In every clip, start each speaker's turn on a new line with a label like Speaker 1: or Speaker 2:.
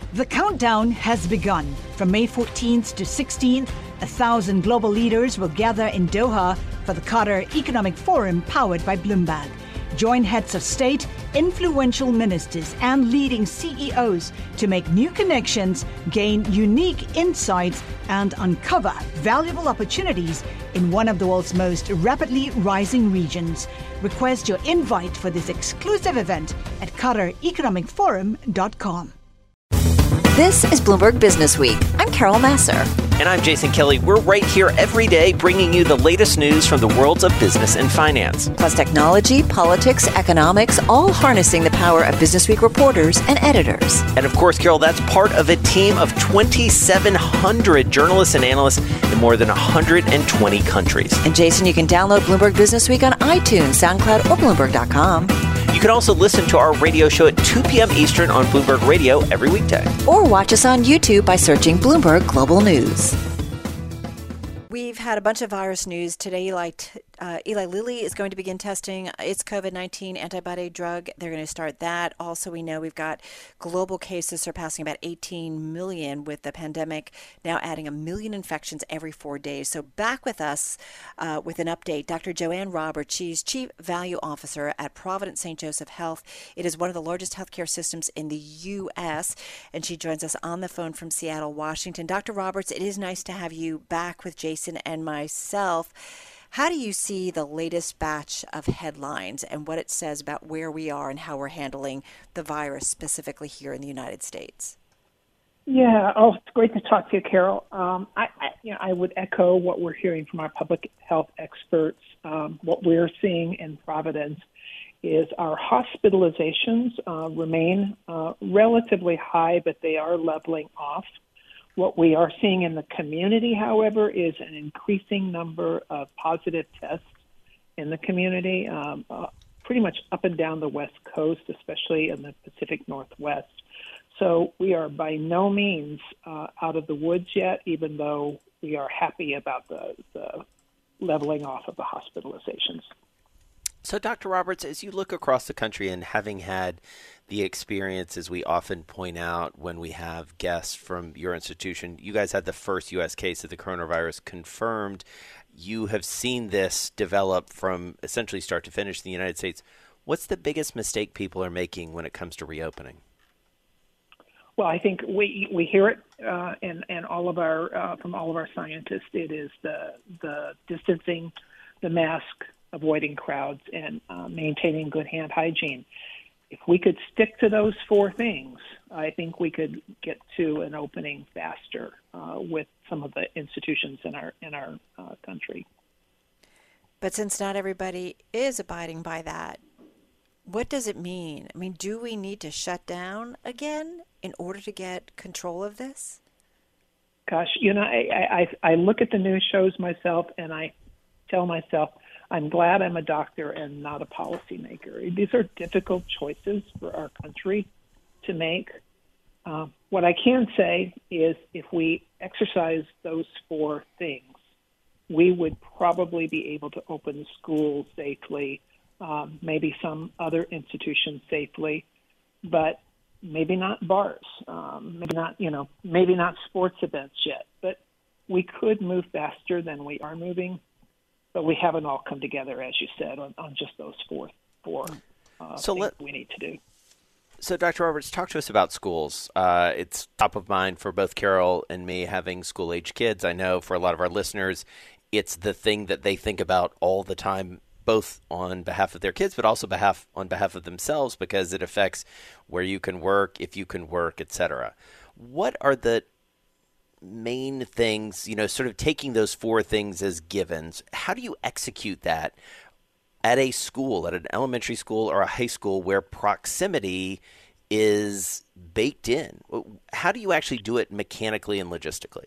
Speaker 1: The countdown has begun. From May 14th to 16th, 1,000 global leaders will gather in Doha for the Qatar Economic Forum powered by Bloomberg. Join heads of state, influential ministers, and leading CEOs to make new connections, gain unique insights, and uncover valuable opportunities in one of the world's most rapidly rising regions. Request your invite for this exclusive event at QatarEconomicForum.com.
Speaker 2: This is Bloomberg Business Week. I'm Carol Massar.
Speaker 3: And I'm Jason Kelly. We're right here every day bringing you the latest news from the worlds of business and finance.
Speaker 2: Plus technology, politics, economics, all harnessing the power of Business Week reporters and editors.
Speaker 3: And of course, Carol, that's part of a team of 2,700 journalists and analysts in more than 120 countries.
Speaker 2: And Jason, you can download Bloomberg Business Week on iTunes, SoundCloud, or Bloomberg.com.
Speaker 3: You can also listen to our radio show at 2 p.m. Eastern on Bloomberg Radio every weekday.
Speaker 2: Or watch us on YouTube by searching Bloomberg Global News. We've had a bunch of virus news today. Eli Lilly is going to begin testing its COVID-19 antibody drug. They're going to start that. Also, we know we've got global cases surpassing about 18 million with the pandemic, now adding 1 million infections every 4 days. So back with us with an update, Dr. Joanne Roberts. She's Chief Value Officer at Providence St. Joseph Health. It is one of the largest healthcare systems in the U.S., and she joins us on the phone from Seattle, Washington. Dr. Roberts, it is nice to have you back with Jason and myself. How do you see the latest batch of headlines and what it says about where we are and how we're handling the virus specifically here in the United States?
Speaker 4: Yeah, it's great to talk to you, Carol. I would echo what we're hearing from our public health experts. What we're seeing in Providence is our hospitalizations remain relatively high, but they are leveling off. What we are seeing in the community, however, is an increasing number of positive tests in the community, pretty much up and down the West Coast, especially in the Pacific Northwest. So we are by no means out of the woods yet, even though we are happy about the leveling off of the hospitalizations.
Speaker 3: So, Dr. Roberts, as you look across the country and having had the experience, as we often point out when we have guests from your institution, you guys had the first U.S. case of the coronavirus confirmed. You have seen this develop from essentially start to finish in the United States. What's the biggest mistake people are making when it comes to reopening?
Speaker 4: Well, I think we hear it and all of our from all of our scientists. It is the distancing, the mask, avoiding crowds, and maintaining good hand hygiene. If we could stick to those four things, I think we could get to an opening faster with some of the institutions in our country.
Speaker 2: But since not everybody is abiding by that, what does it mean? I mean, do we need to shut down again in order to get control of this?
Speaker 4: Gosh, I look at the news shows myself, and I tell myself, I'm glad I'm a doctor and not a policymaker. These are difficult choices for our country to make. What I can say is if we exercise those four things, we would probably be able to open schools safely, maybe some other institutions safely, but maybe not bars, maybe not sports events yet. But we could move faster than we are moving. But we haven't all come together, as you said, on just those four things we need to do.
Speaker 3: So, Dr. Roberts, talk to us about schools. It's top of mind for both Carol and me having school-age kids. I know for a lot of our listeners, it's the thing that they think about all the time, both on behalf of their kids, but also on behalf of themselves, because it affects where you can work, if you can work, et cetera. What are the main things, sort of taking those four things as givens? How do you execute that at a school, at an elementary school or a high school where proximity is baked in? How do you actually do it mechanically and logistically?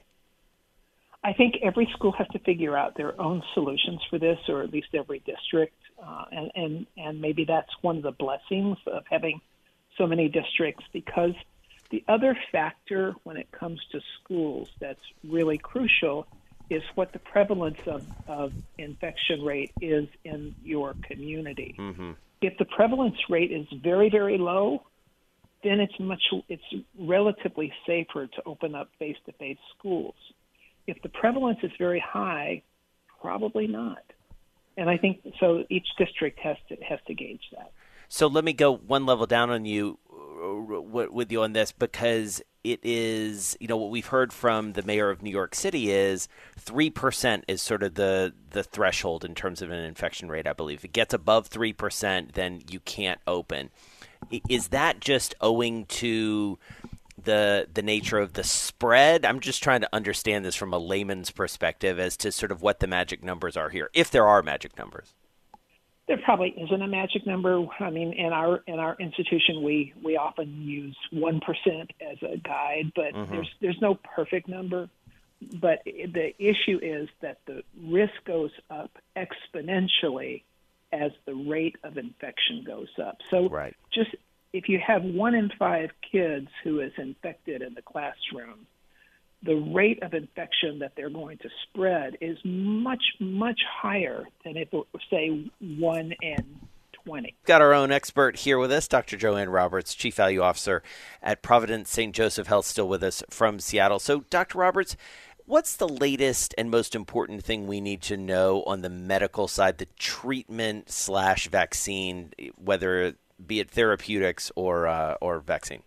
Speaker 4: I think every school has to figure out their own solutions for this, or at least every district. And maybe that's one of the blessings of having so many districts, because the other factor when it comes to schools that's really crucial is what the prevalence of infection rate is in your community. Mm-hmm. If the prevalence rate is very, very low, then it's relatively safer to open up face-to-face schools. If the prevalence is very high, probably not. And I think so. Each district has to gauge that.
Speaker 3: So let me go one level down on you with you on this, because it is, what we've heard from the mayor of New York City is 3% is sort of the threshold in terms of an infection rate, I believe. If it gets above 3%, then you can't open. Is that just owing to the nature of the spread? I'm just trying to understand this from a layman's perspective as to sort of what the magic numbers are here, if there are magic numbers.
Speaker 4: There probably isn't a magic number. I mean, in our institution, we often use 1% as a guide, but there's no perfect number. But the issue is that the risk goes up exponentially as the rate of infection goes up. So just if you have 1 in 5 kids who is infected in the classroom, the rate of infection that they're going to spread is much, much higher than if it were, say, 1 in 20.
Speaker 3: We've got our own expert here with us, Dr. Joanne Roberts, Chief Value Officer at Providence St. Joseph Health, still with us from Seattle. So, Dr. Roberts, what's the latest and most important thing we need to know on the medical side, the treatment/vaccine, whether be it therapeutics or vaccine?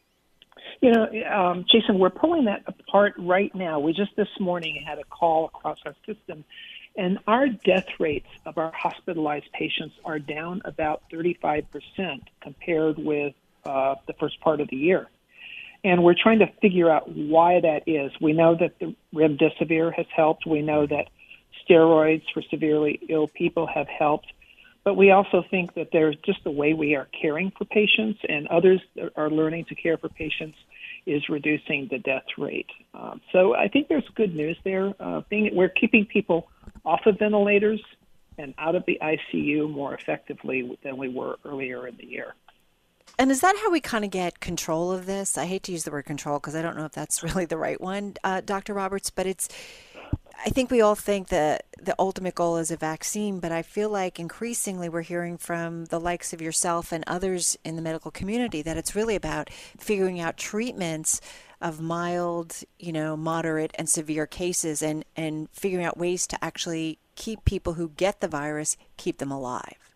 Speaker 4: Jason, we're pulling that apart right now. We just this morning had a call across our system, and our death rates of our hospitalized patients are down about 35% compared with the first part of the year. And we're trying to figure out why that is. We know that the remdesivir has helped. We know that steroids for severely ill people have helped. But we also think that there's just the way we are caring for patients, and others are learning to care for patients, is reducing the death rate. So I think there's good news there. We're keeping people off of ventilators and out of the ICU more effectively than we were earlier in the year.
Speaker 2: And is that how we kind of get control of this? I hate to use the word control because I don't know if that's really the right one, Dr. Roberts, but I think we all think that the ultimate goal is a vaccine, but I feel like increasingly we're hearing from the likes of yourself and others in the medical community that it's really about figuring out treatments of mild, moderate and severe cases and figuring out ways to actually keep people who get the virus, keep them alive.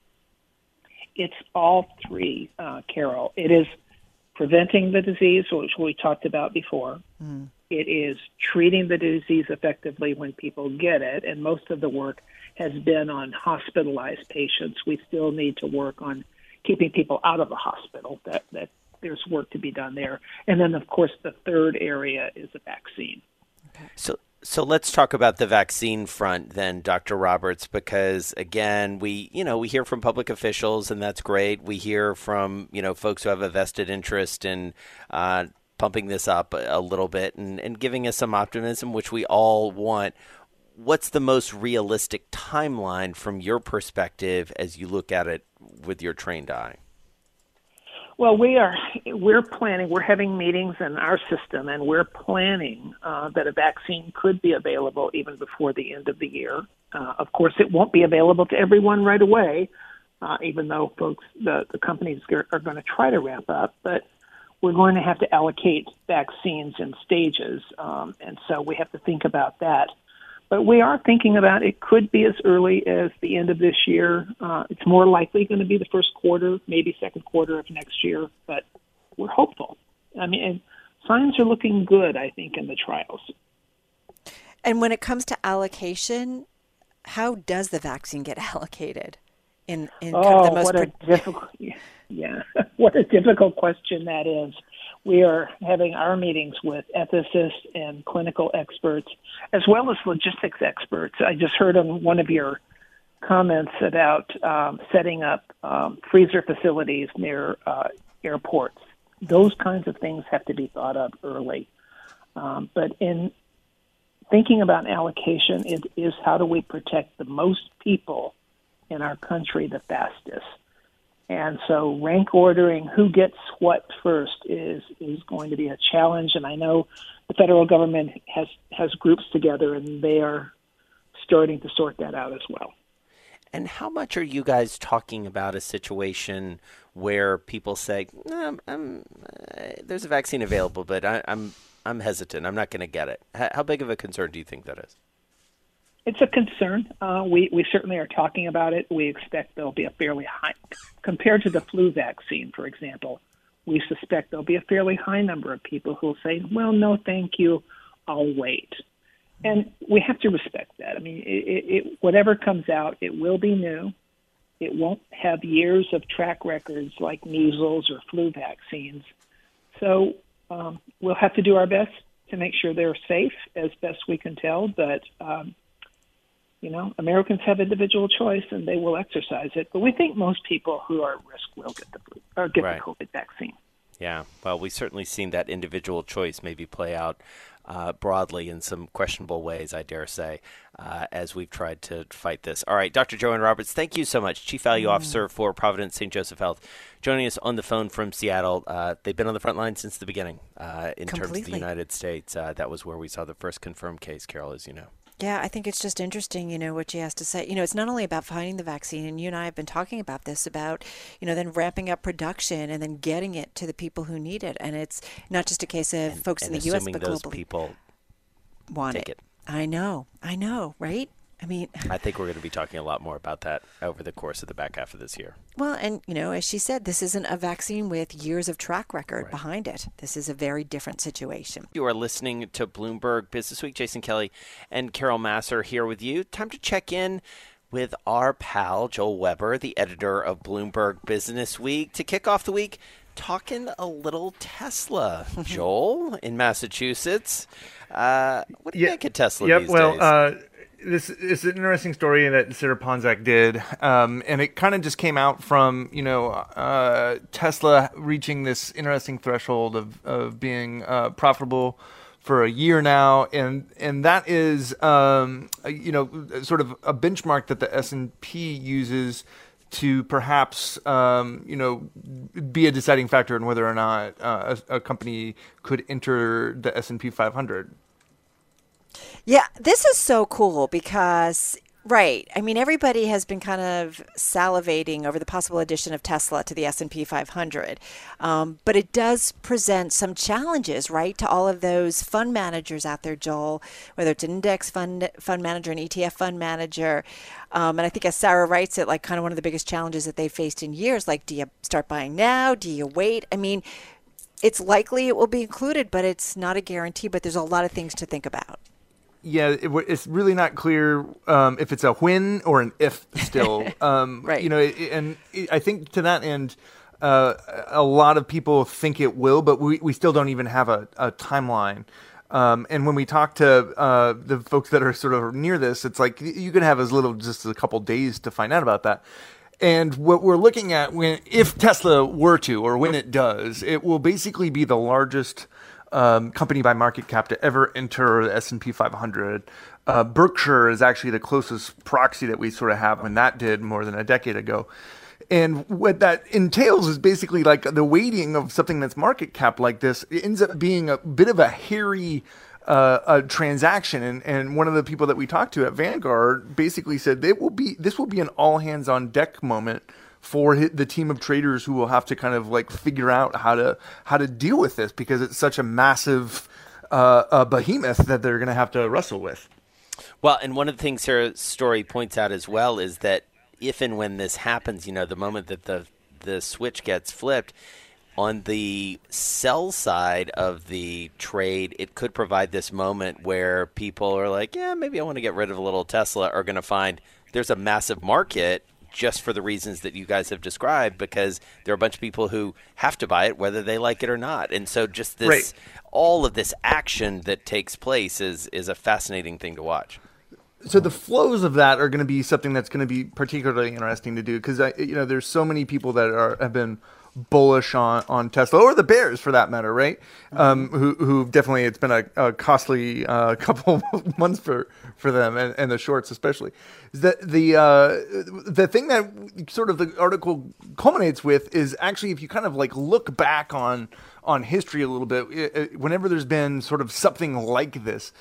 Speaker 4: It's all three, Carol. It is preventing the disease, which we talked about before. It is treating the disease effectively when people get it, and most of the work has been on hospitalized patients. We still need to work on keeping people out of the hospital, that there's work to be done there. And then, of course, the third area is a vaccine.
Speaker 3: Okay. So let's talk about the vaccine front then, Dr. Roberts, because, again, we hear from public officials, and that's great. We hear from, folks who have a vested interest in pumping this up a little bit and giving us some optimism, which we all want. What's the most realistic timeline from your perspective as you look at it with your trained eye?
Speaker 4: Well, we're planning. We're having meetings in our system, and we're planning that a vaccine could be available even before the end of the year. Of course, it won't be available to everyone right away, even though the companies are going to try to ramp up. But we're going to have to allocate vaccines in stages, and so we have to think about that. But we are thinking about it could be as early as the end of this year. It's more likely going to be the first quarter, maybe second quarter of next year, but we're hopeful. I mean, and signs are looking good, I think, in the trials.
Speaker 2: And when it comes to allocation, how does the vaccine get allocated? What a difficult question that is. We are having our meetings with ethicists and clinical experts, as well as logistics experts. I just heard on one of your comments about setting up freezer facilities near airports. Those kinds of things have to be thought of early. But in thinking about allocation, it is how do we protect the most people in our country the fastest. And so rank ordering who gets what first is going to be a challenge. And I know the federal government has groups together, and they are starting to sort that out as well.
Speaker 3: And how much are you guys talking about a situation where people say, there's a vaccine available, but I'm hesitant. I'm not going to get it. How big of a concern do you think that is?
Speaker 4: It's a concern. We certainly are talking about it. We expect there'll be a fairly high, compared to the flu vaccine, for example, we suspect there'll be a fairly high number of people who will say, well, no, thank you, I'll wait. And we have to respect that. I mean, whatever comes out, it will be new. It won't have years of track records like measles or flu vaccines. So we'll have to do our best to make sure they're safe as best we can tell. But, Americans have individual choice and they will exercise it. But we think most people who are at risk will get the COVID vaccine.
Speaker 3: Yeah, well, we've certainly seen that individual choice maybe play out broadly in some questionable ways, I dare say, as we've tried to fight this. All right, Dr. Joanne Roberts, thank you so much, Chief Value Officer for Providence St. Joseph Health, joining us on the phone from Seattle. They've been on the front line since the beginning in terms of the United States. That was where we saw the first confirmed case, Carol, as you know.
Speaker 2: Yeah, I think it's just interesting, what she has to say. It's not only about finding the vaccine, and you and I have been talking about this, about, then ramping up production and then getting it to the people who need it. And it's not just a case of folks in the U.S., but globally.
Speaker 3: Those people
Speaker 2: want
Speaker 3: it.
Speaker 2: I know, right? I mean,
Speaker 3: I think we're going to be talking a lot more about that over the course of the back half of this year.
Speaker 2: Well, and, as she said, this isn't a vaccine with years of track record behind it. This is a very different situation.
Speaker 3: You are listening to Bloomberg Business Week. Jason Kelly and Carol Massar here with you. Time to check in with our pal, Joel Weber, the editor of Bloomberg Business Week, to kick off the week talking a little Tesla. Joel, in Massachusetts. What do you think of Tesla these days?
Speaker 5: This is an interesting story that Sarah Ponczak did, and it kind of just came out from Tesla reaching this interesting threshold of being profitable for a year now, and that is sort of a benchmark that the S&P uses to perhaps be a deciding factor in whether or not a company could enter the S&P 500.
Speaker 2: Yeah, this is so cool because, everybody has been kind of salivating over the possible addition of Tesla to the S&P 500. But it does present some challenges, right, to all of those fund managers out there, Joel, whether it's an index fund manager, an ETF fund manager. And I think as Sarah writes it, like kind of one of the biggest challenges that they've faced in years, like, do you start buying now? Do you wait? I mean, it's likely it will be included, but it's not a guarantee. But there's a lot of things to think about.
Speaker 5: Yeah, it's really not clear if it's a when or an if still.
Speaker 2: Right.
Speaker 5: And I think to that end, a lot of people think it will, but we still don't even have a timeline. And when we talk to the folks that are sort of near this, it's like you can have as little just a couple days to find out about that. And what we're looking at, if Tesla were to, or when it does, it will basically be the largest company by market cap to ever enter the S&P 500. Berkshire is actually the closest proxy that we sort of have when that did more than a decade ago. And what that entails is basically like the weighting of something that's market cap like this. It ends up being a bit of a hairy transaction. And one of the people that we talked to at Vanguard basically said this will be an all hands on deck moment for the team of traders who will have to kind of like figure out how to deal with this, because it's such a massive behemoth that they're going to have to wrestle with.
Speaker 3: Well, and one of the things Sarah's story points out as well is that if and when this happens, the moment that the switch gets flipped, on the sell side of the trade, it could provide this moment where people are like, yeah, maybe I want to get rid of a little Tesla, are going to find there's a massive market just for the reasons that you guys have described, because there are a bunch of people who have to buy it whether they like it or not. And so just this, all of this action that takes place is a fascinating thing to watch.
Speaker 5: So the flows of that are going to be something that's going to be particularly interesting to do, because there's so many people that have been bullish on Tesla, or the bears for that matter, right? Who definitely, it's been a costly couple months for them, and the shorts especially. Is that the thing that sort of the article culminates with is actually, if you kind of like look back on history a little bit, whenever there's been sort of something like this,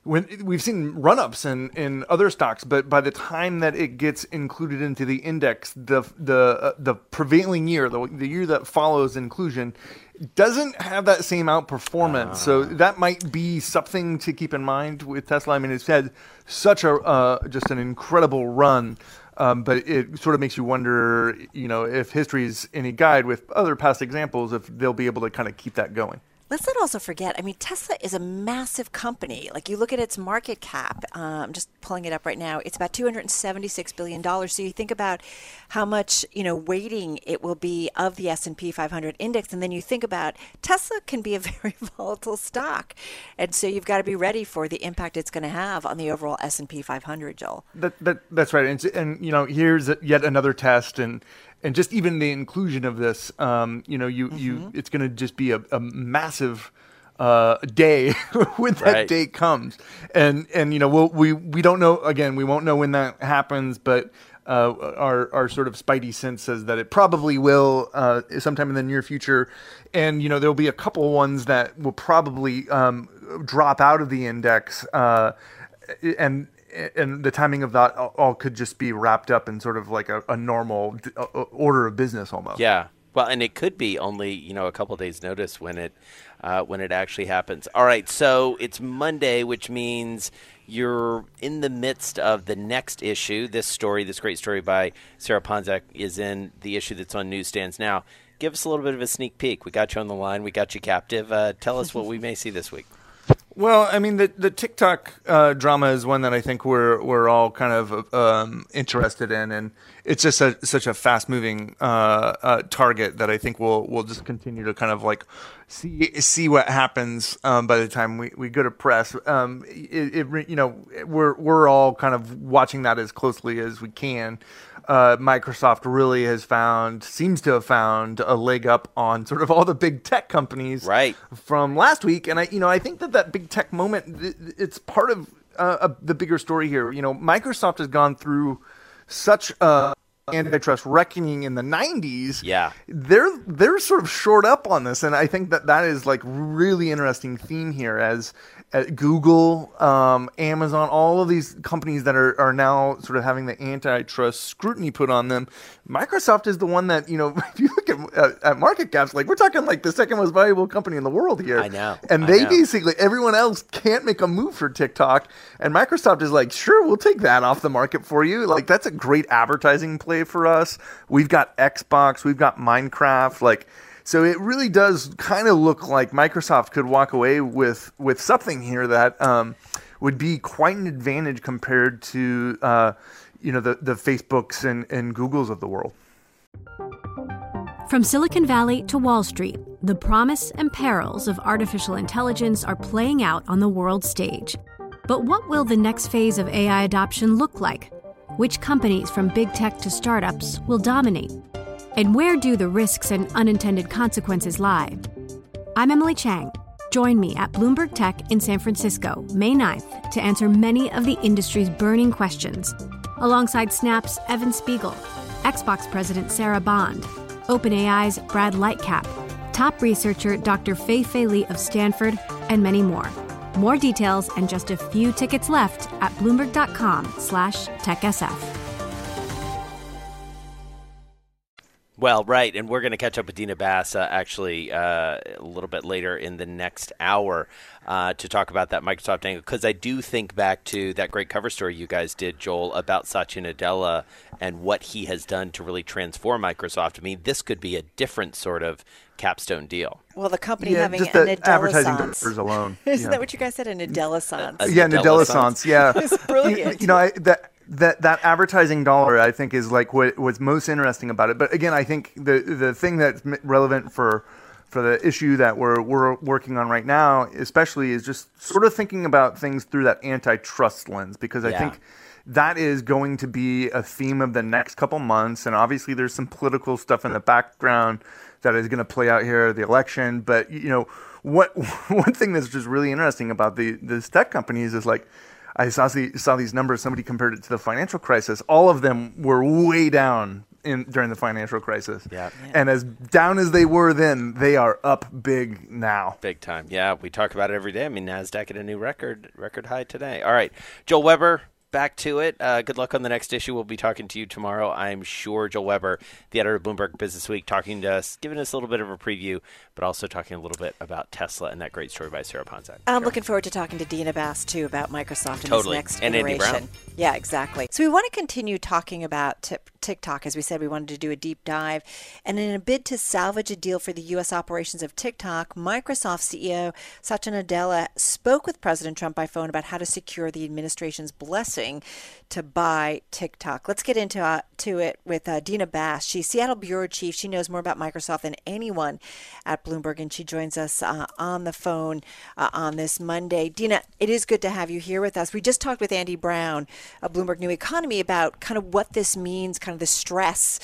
Speaker 5: when we've seen run-ups in other stocks, but by the time that it gets included into the index, the prevailing year, the year that follows inclusion, doesn't have that same outperformance. So that might be something to keep in mind with Tesla. I mean, it's had such a just an incredible run. But it sort of makes you wonder, if history is any guide with other past examples, if they'll be able to kind of keep that going.
Speaker 2: Let's not also forget, Tesla is a massive company. Like, you look at its market cap, I'm just pulling it up right now, it's about $276 billion. So you think about how much, weighting it will be of the S&P 500 index, and then you think about Tesla can be a very volatile stock. And so you've got to be ready for the impact it's going to have on the overall S&P 500, Joel.
Speaker 5: That's right. And here's yet another test, and just even the inclusion of this, it's going to just be a massive day when that day comes, and we don't know. Again, we won't know when that happens, but our sort of spidey sense says that it probably will sometime in the near future, and there'll be a couple ones that will probably drop out of the index, and the timing of that all could just be wrapped up in sort of like a normal order of business almost.
Speaker 3: Yeah. Well, and it could be only, a couple of days notice when it actually happens. All right. So it's Monday, which means you're in the midst of the next issue. This great story by Sarah Ponczak, is in the issue that's on newsstands now. Give us a little bit of a sneak peek. We got you on the line. We got you captive. Tell us what we may see this week.
Speaker 5: Well, I mean, the TikTok drama is one that I think we're all kind of interested in, and it's just such a fast moving target that I think we'll just continue to kind of like see what happens by the time we go to press. We're all kind of watching that as closely as we can. Microsoft really seems to have found a leg up on sort of all the big tech companies from last week. And I think that big tech moment, it's part of the bigger story here. Microsoft has gone through such antitrust reckoning in the 90s.
Speaker 3: Yeah.
Speaker 5: They're sort of shored up on this. And I think that is like really interesting theme here as Google, Amazon, all of these companies that are now sort of having the antitrust scrutiny put on them. Microsoft is the one that, if you look at market caps, like we're talking like the second most valuable company in the world here.
Speaker 3: I know.
Speaker 5: And basically, everyone else can't make a move for TikTok. And Microsoft is like, sure, we'll take that off the market for you. Like, that's a great advertising play for us. We've got Xbox, we've got Minecraft, so it really does kind of look like Microsoft could walk away with something here that would be quite an advantage compared to the Facebooks and Googles of the world.
Speaker 6: From Silicon Valley to Wall Street, the promise and perils of artificial intelligence are playing out on the world stage. But what will the next phase of AI adoption look like? Which companies from big tech to startups will dominate? And where do the risks and unintended consequences lie? I'm Emily Chang. Join me at Bloomberg Tech in San Francisco, May 9th, to answer many of the industry's burning questions, alongside Snap's Evan Spiegel, Xbox President Sarah Bond, OpenAI's Brad Lightcap, top researcher Dr. Fei-Fei Li of Stanford, and many more. More details and just a few tickets left at Bloomberg.com/TechSF.
Speaker 3: Well, right, and we're going to catch up with Dina Bass actually a little bit later in the next hour to talk about that Microsoft angle, because I do think back to that great cover story you guys did, Joel, about Satya Nadella and what he has done to really transform Microsoft. I mean, this could be a different sort of capstone deal.
Speaker 2: Well, the company having
Speaker 5: just
Speaker 2: a
Speaker 5: the advertising
Speaker 2: Nadella-sance.
Speaker 5: dollars alone.
Speaker 2: Isn't that what you guys said, a Nadella-sance?
Speaker 5: Yeah, Nadella-sance, yeah.
Speaker 2: It's brilliant.
Speaker 5: That advertising dollar, I think, is like what's most interesting about it. But again, I think the thing that's relevant for the issue that we're working on right now, especially, is just sort of thinking about things through that antitrust lens, because I think that is going to be a theme of the next couple months. And obviously, there's some political stuff in the background that is going to play out here, the election. But one thing that's just really interesting about these tech companies is like, I saw these numbers. Somebody compared it to the financial crisis. All of them were way down during the financial crisis.
Speaker 3: Yeah.
Speaker 5: And as down as they were then, they are up big now.
Speaker 3: Big time. Yeah, we talk about it every day. I mean, NASDAQ at a new record high today. All right, Joel Weber, back to it. Good luck on the next issue. We'll be talking to you tomorrow, I'm sure. Joel Weber, the editor of Bloomberg Business Week, talking to us, giving us a little bit of a preview, but also talking a little bit about Tesla and that great story by Sarah Ponczak.
Speaker 2: I'm looking forward to talking to Dina Bass, too, about Microsoft and
Speaker 3: Totally.
Speaker 2: this next
Speaker 3: And Andy
Speaker 2: iteration.
Speaker 3: Brown.
Speaker 2: Yeah, exactly. So we want to continue talking about TikTok. As we said, we wanted to do a deep dive. And in a bid to salvage a deal for the U.S. operations of TikTok, Microsoft CEO Satya Nadella spoke with President Trump by phone about how to secure the administration's blessing to buy TikTok. Let's get into it with Dina Bass. She's Seattle bureau chief. She knows more about Microsoft than anyone at Bloomberg, and she joins us on the phone on this Monday. Dina, it is good to have you here with us. We just talked with Andy Brown of Bloomberg New Economy about kind of what this means, kind of the stress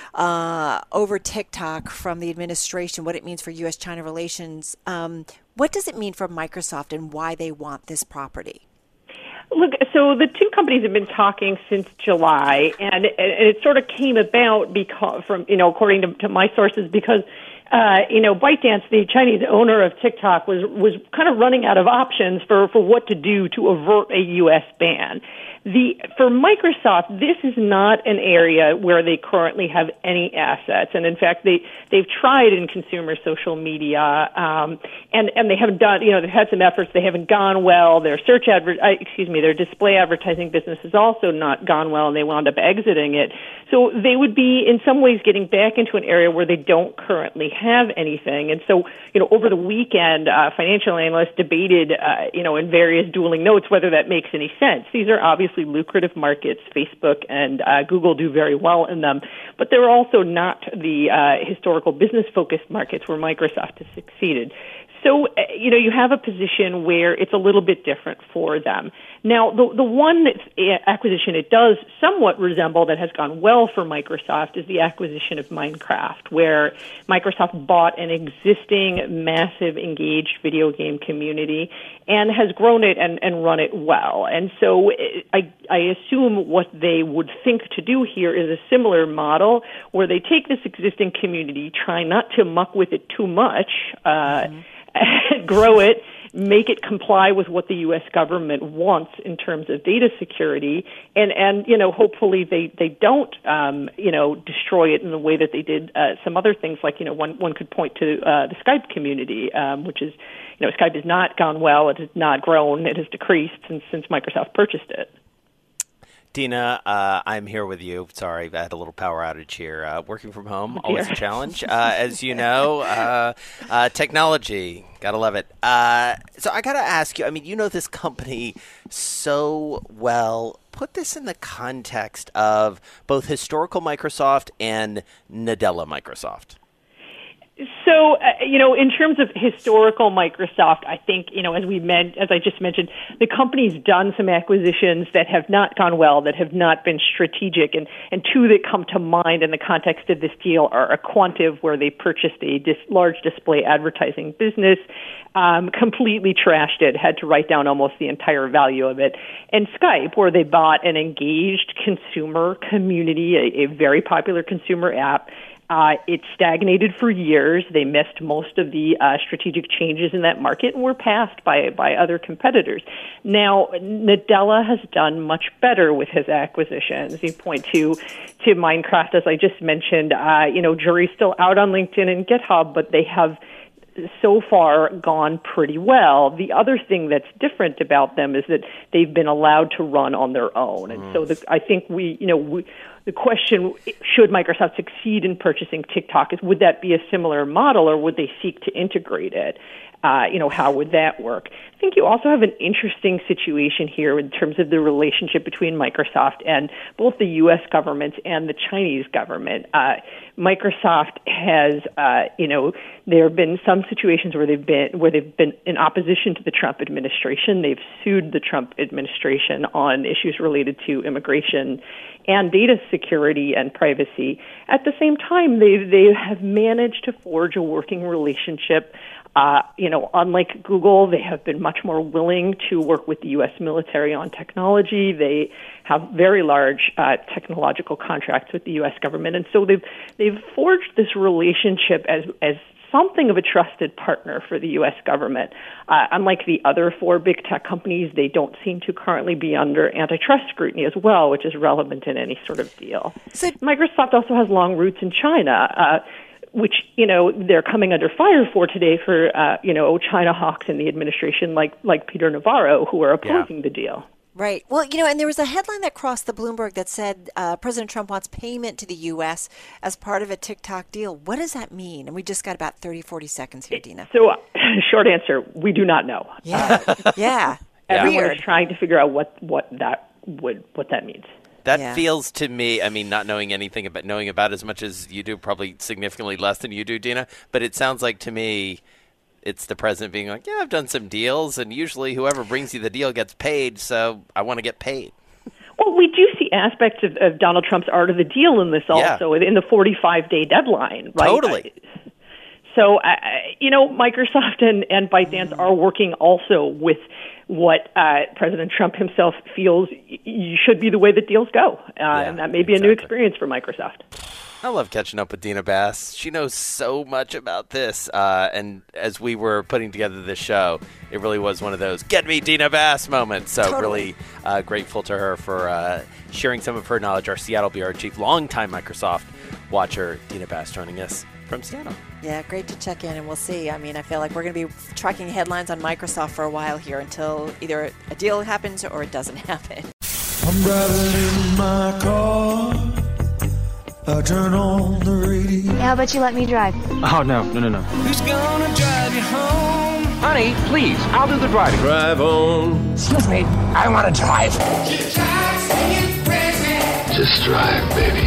Speaker 2: over TikTok from the administration, what it means for U.S.-China relations. What does it mean for Microsoft and why they want this property?
Speaker 7: Look, so the two companies have been talking since July, and it sort of came about because, from according to my sources, because ByteDance, the Chinese owner of TikTok, was kind of running out of options for what to do to avert a U.S. ban. For Microsoft, this is not an area where they currently have any assets, and in fact, they've tried in consumer social media, and they haven't done. They've had some efforts, they haven't gone well. Their their display advertising business has also not gone well, and they wound up exiting it. So they would be, in some ways, getting back into an area where they don't currently have anything. And so, over the weekend, financial analysts debated, in various dueling notes whether that makes any sense. These are obviously lucrative markets. Facebook and Google do very well in them, but they're also not the historical business-focused markets where Microsoft has succeeded. So, you have a position where it's a little bit different for them. Now, the one acquisition it does somewhat resemble that has gone well for Microsoft is the acquisition of Minecraft, where Microsoft bought an existing massive engaged video game community and has grown it and run it well. And so I assume what they would think to do here is a similar model where they take this existing community, try not to muck with it too much, grow it, make it comply with what the U.S. government wants in terms of data security, and hopefully they don't destroy it in the way that they did some other things, like one could point to the Skype community, which is Skype has not gone well, it has not grown, it has decreased since Microsoft purchased it.
Speaker 3: Dina, I'm here with you. Sorry, I had a little power outage here. Working from home, always a challenge. As you know, technology, gotta love it. So I gotta ask you, you know this company so well. Put this in the context of both historical Microsoft and Nadella Microsoft.
Speaker 7: So, in terms of historical Microsoft, I think, as I just mentioned, the company's done some acquisitions that have not gone well, that have not been strategic. And two that come to mind in the context of this deal are Aquantive, where they purchased a large display advertising business, completely trashed it, had to write down almost the entire value of it, and Skype, where they bought an engaged consumer community, a very popular consumer app. It stagnated for years. They missed most of the strategic changes in that market and were passed by other competitors. Now, Nadella has done much better with his acquisitions. You point to Minecraft, as I just mentioned. Jury's still out on LinkedIn and GitHub, but they have so far gone pretty well. The other thing that's different about them is that they've been allowed to run on their own. And so I think the question, should Microsoft succeed in purchasing TikTok, is would that be a similar model, or would they seek to integrate it? How would that work? I think you also have an interesting situation here in terms of the relationship between Microsoft and both the U.S. government and the Chinese government. Microsoft has, there have been some situations where they've been in opposition to the Trump administration. They've sued the Trump administration on issues related to immigration and data security and privacy. At the same time, they have managed to forge a working relationship Unlike Google, they have been much more willing to work with the U.S. military on technology. They have very large technological contracts with the U.S. government, and so they've forged this relationship as something of a trusted partner for the U.S. government. Unlike the other 4 big tech companies, they don't seem to currently be under antitrust scrutiny as well, which is relevant in any sort of deal. So Microsoft also has long roots in China, which, they're coming under fire for today for, China hawks in the administration like Peter Navarro, who are opposing the deal.
Speaker 2: Right. Well, and there was a headline that crossed the Bloomberg that said President Trump wants payment to the U.S. as part of a TikTok deal. What does that mean? And we just got about 30, 40 seconds here, Dina.
Speaker 7: So, short answer, we do not know.
Speaker 2: Yeah. Yeah.
Speaker 7: Everyone is trying to figure out what that means.
Speaker 3: That feels to me, not knowing anything about, knowing about as much as you do, probably significantly less than you do, Dina, but it sounds like to me it's the president being like, I've done some deals, and usually whoever brings you the deal gets paid, so I want to get paid.
Speaker 7: Well, we do see aspects of Donald Trump's art of the deal in this also, in the 45-day deadline, right?
Speaker 3: Totally.
Speaker 7: So, Microsoft and ByteDance are working also with what President Trump himself feels should be the way that deals go. And that may be a new experience for Microsoft.
Speaker 3: I love catching up with Dina Bass. She knows so much about this. And as we were putting together this show, it really was one of those get me Dina Bass moments. So really grateful to her for sharing some of her knowledge. Our Seattle bureau chief, longtime Microsoft watcher, Dina Bass, joining us from Seattle.
Speaker 2: Yeah, great to check in, and we'll see. I feel like we're going to be tracking headlines on Microsoft for a while here until either a deal happens or it doesn't happen.
Speaker 8: I'm driving in my car. I turn on the radio.
Speaker 9: How about you let me drive?
Speaker 10: Oh, no.
Speaker 8: Who's gonna drive you home?
Speaker 10: Honey, please, I'll do the driving.
Speaker 8: Drive on.
Speaker 10: Excuse me, I want to drive.
Speaker 8: Just drive, baby.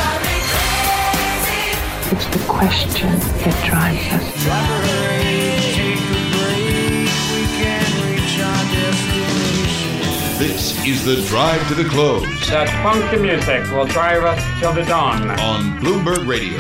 Speaker 9: It's the question that drives us.
Speaker 11: This is the Drive to the Close.
Speaker 10: That funky music will drive us till the dawn.
Speaker 11: On Bloomberg Radio.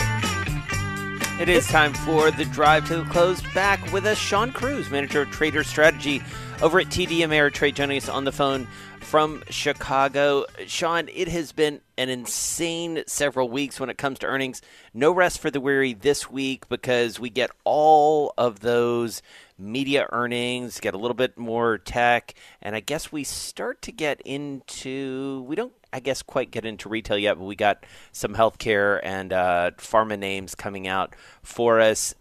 Speaker 3: It is time for the Drive to the Close. Back with us, Sean Cruz, Manager of Trader Strategy over at TD Ameritrade, joining us on the phone from Chicago. Sean, it has been an insane several weeks when it comes to earnings. No rest for the weary this week because we get all of those media earnings, get a little bit more tech, and I guess we start to get into, we don't, I guess, quite get into retail yet, but we got some healthcare and pharma names coming out for us.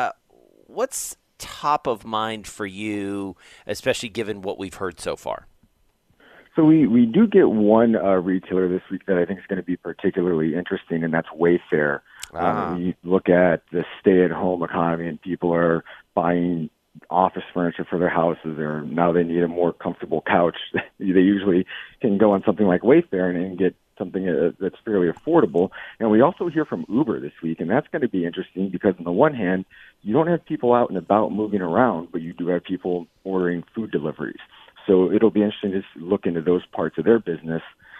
Speaker 3: What's top of mind for you, especially given what we've heard so far?
Speaker 12: So we do get one retailer this week that I think is going to be particularly interesting, and that's Wayfair. You look at the stay-at-home economy, and people are buying office furniture for their houses, or now they need a more comfortable couch. They usually can go on something like Wayfair and get something that's fairly affordable. And we also hear from Uber this week, and that's going to be interesting because on the one hand, you don't have people out and about moving around, but you do have people ordering food deliveries. So it'll be interesting to look into those parts of their business.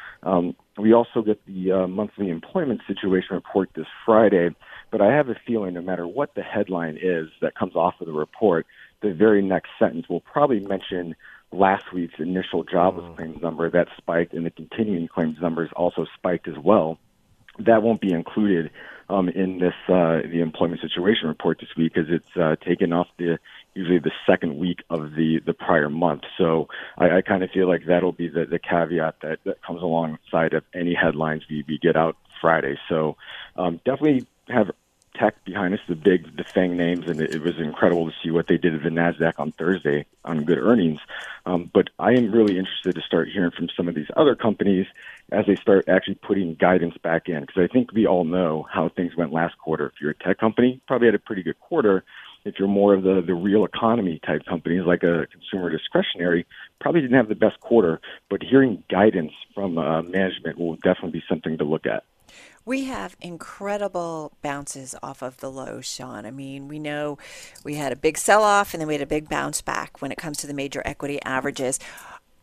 Speaker 12: We also get the monthly employment situation report this Friday, but I have a feeling no matter what the headline is that comes off of the report, the very next sentence will probably mention last week's initial jobless claims number that spiked, and the continuing claims numbers also spiked as well. That won't be included in this the employment situation report this week, because it's taken off usually the second week of the prior month. So I kind of feel like that'll be the caveat that comes alongside of any headlines we get out Friday. So definitely have tech behind us, the FANG names, and it was incredible to see what they did at the NASDAQ on Thursday on good earnings. But I am really interested to start hearing from some of these other companies as they start actually putting guidance back in, because I think we all know how things went last quarter. If you're a tech company, probably had a pretty good quarter. If you're more of the real economy type companies like a consumer discretionary, probably didn't have the best quarter. But hearing guidance from management will definitely be something to look at.
Speaker 2: We have incredible bounces off of the lows, Sean. I mean, we know we had a big sell-off and then we had a big bounce back when it comes to the major equity averages.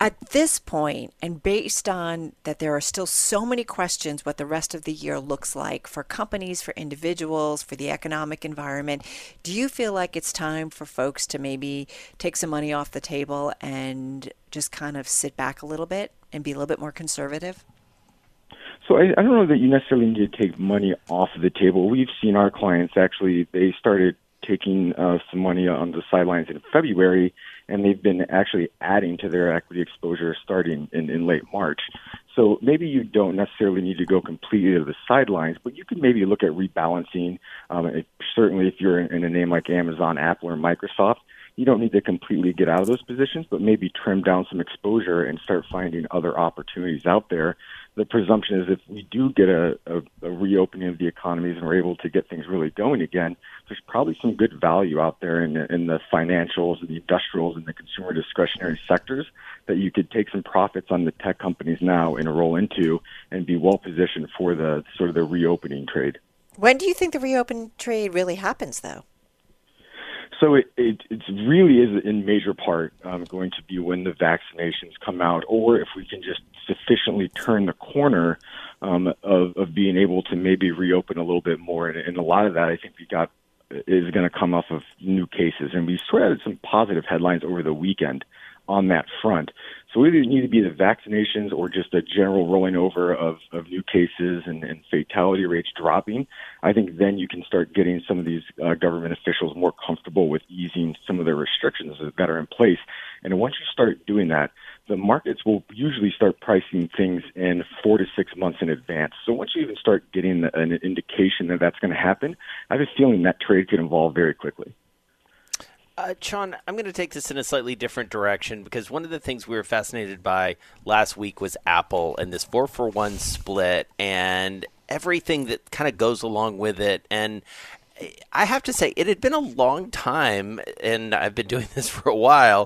Speaker 2: At this point, and based on that there are still so many questions what the rest of the year looks like for companies, for individuals, for the economic environment, do you feel like it's time for folks to maybe take some money off the table and just kind of sit back a little bit and be a little bit more conservative?
Speaker 12: So I don't know that you necessarily need to take money off of the table. We've seen our clients actually, they started taking some money on the sidelines in February, and they've been actually adding to their equity exposure starting in late March. So maybe you don't necessarily need to go completely to the sidelines, but you could maybe look at rebalancing. Certainly if you're in a name like Amazon, Apple, or Microsoft, you don't need to completely get out of those positions, but maybe trim down some exposure and start finding other opportunities out there. The presumption is if we do get a reopening of the economies and we're able to get things really going again, there's probably some good value out there in the financials and the industrials and the consumer discretionary sectors that you could take some profits on the tech companies now and roll into and be well positioned for the sort of the reopening trade.
Speaker 2: When do you think the reopen trade really happens, though?
Speaker 12: So it really is in major part going to be when the vaccinations come out, or if we can just sufficiently turn the corner of being able to maybe reopen a little bit more. And a lot of that, I think, is going to come off of new cases. And we sort of had some positive headlines over the weekend on that front. So either need to be the vaccinations or just a general rolling over of new cases and fatality rates dropping. I think then you can start getting some of these government officials more comfortable with easing some of the restrictions that are in place. And once you start doing that, the markets will usually start pricing things in 4 to 6 months in advance. So once you even start getting an indication that that's going to happen, I have a feeling that trade could evolve very quickly.
Speaker 3: Sean, I'm going to take this in a slightly different direction because one of the things we were fascinated by last week was Apple and this 4-for-1 split and everything that kind of goes along with it. And I have to say, it had been a long time, and I've been doing this for a while,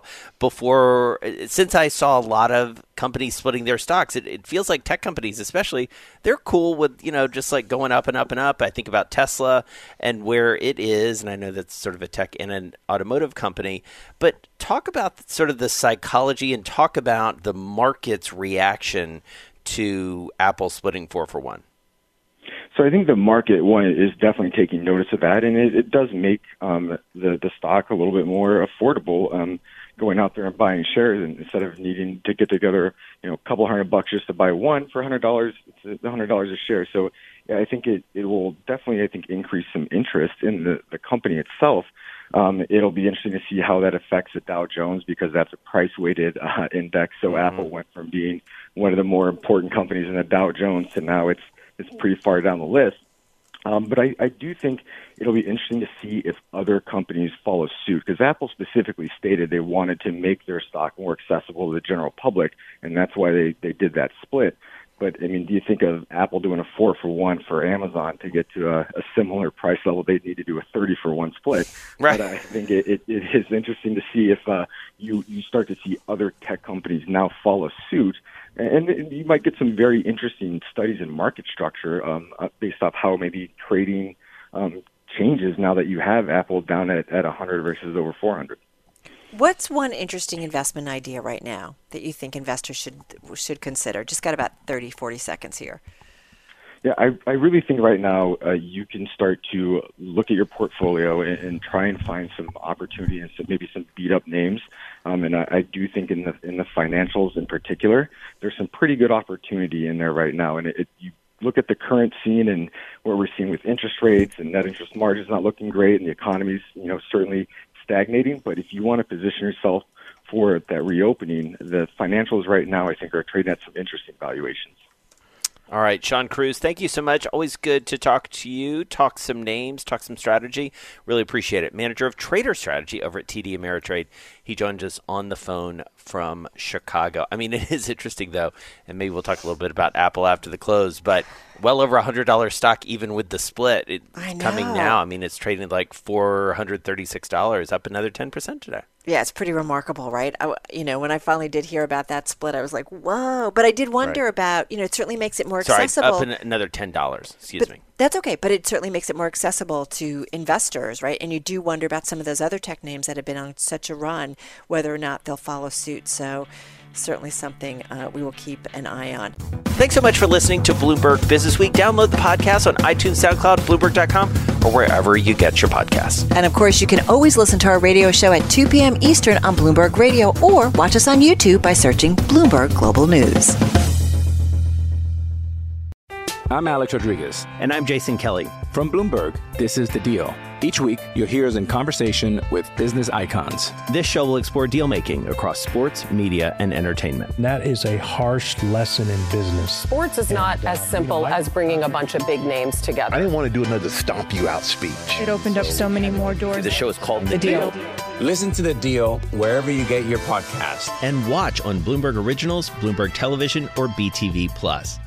Speaker 3: since I saw a lot of companies splitting their stocks. It feels like tech companies especially, they're cool with, just like going up and up and up. I think about Tesla and where it is, and I know that's sort of a tech and an automotive company, but talk about sort of the psychology and talk about the market's reaction to Apple splitting 4-for-1.
Speaker 12: So I think the market, one, is definitely taking notice of that, and it does make the stock a little bit more affordable. Going out there and buying shares, and instead of needing to get together, a couple $100 just to buy one for $100, it's $100 a share. So yeah, I think it will definitely, increase some interest in the company itself. It'll be interesting to see how that affects the Dow Jones because that's a price-weighted index. So Apple went from being one of the more important companies in the Dow Jones to now it's pretty far down the list. But I do think it'll be interesting to see if other companies follow suit, because Apple specifically stated they wanted to make their stock more accessible to the general public, and that's why they did that split. But, do you think of Apple doing a 4-for-1 for Amazon to get to a similar price level? They'd need to do a 30-for-1 split.
Speaker 3: Right.
Speaker 12: But I think it is interesting to see if you start to see other tech companies now follow suit. And you might get some very interesting studies in market structure based off how maybe trading changes now that you have Apple down at 100 versus over 400.
Speaker 2: What's one interesting investment idea right now that you think investors should consider? Just got about 30, 40 seconds here.
Speaker 12: Yeah, I really think right now you can start to look at your portfolio and try and find some opportunity and maybe some beat-up names. And I do think in the financials in particular, there's some pretty good opportunity in there right now. And you look at the current scene and what we're seeing with interest rates and net interest margins not looking great, and the economy's certainly stagnating. But if you want to position yourself for that reopening, the financials right now I think are trading at some interesting valuations.
Speaker 3: All right, Sean Cruz, thank you so much. Always good to talk to you, talk some names, talk some strategy. Really appreciate it. Manager of Trader Strategy over at TD Ameritrade. He joined us on the phone from Chicago. It is interesting, though, and maybe we'll talk a little bit about Apple after the close, but well over $100 stock even with the split. It's coming now. It's trading like $436, up another 10% today.
Speaker 2: Yeah, it's pretty remarkable, right? When I finally did hear about that split, I was like, whoa. But I did wonder about, it certainly makes it more accessible.
Speaker 3: Up another $10, excuse me.
Speaker 2: That's okay, but it certainly makes it more accessible to investors, right? And you do wonder about some of those other tech names that have been on such a run, whether or not they'll follow suit. So certainly something we will keep an eye on.
Speaker 3: Thanks so much for listening to Bloomberg Business Week. Download the podcast on iTunes, SoundCloud, Bloomberg.com, or wherever you get your podcasts.
Speaker 2: And of course, you can always listen to our radio show at 2 p.m. Eastern on Bloomberg Radio, or watch us on YouTube by searching Bloomberg Global News.
Speaker 13: I'm Alex Rodriguez.
Speaker 14: And I'm Jason Kelly.
Speaker 13: From Bloomberg, this is The Deal. Each week, you'll hear us in conversation with business icons.
Speaker 14: This show will explore deal-making across sports, media, and entertainment.
Speaker 15: That is a harsh lesson in business.
Speaker 16: Sports is not as simple as bringing a bunch of big names together.
Speaker 17: I didn't want to do another stomp you out speech.
Speaker 18: It opened up so many more doors.
Speaker 3: The show is called
Speaker 18: The Deal.
Speaker 13: Listen to The Deal wherever you get your podcast.
Speaker 14: And watch on Bloomberg Originals, Bloomberg Television, or BTV+.